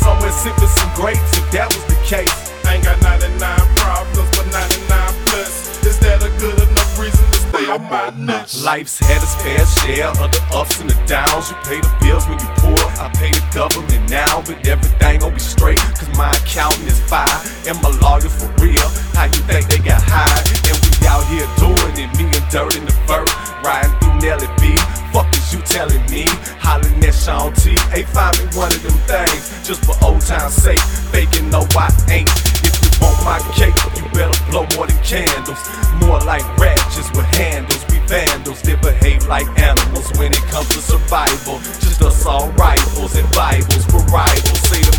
somewhere sipping some grapes if that was the case. I ain't got 99 problems, but 99 plus. Is that a good enough reason to stay on my nuts? Life's had its fair share of the ups and the downs. You pay the bills when you poor, I pay the government now. But everything gon' be straight, cause my accountant is fire and my lawyer for real. How you think they got hired? And we out here doing it, me and Dirt in the vert, riding through Nelly B. Fuck is you telling me? Hollering at Sean T. Hey, find me one of them things, just for old time's sake. Faking no I ain't. If you want my cake, you better blow more than candles. More like ratchets with handles. We vandals that behave like animals when it comes to survival. Just us all rivals and Bibles for rivals. Say the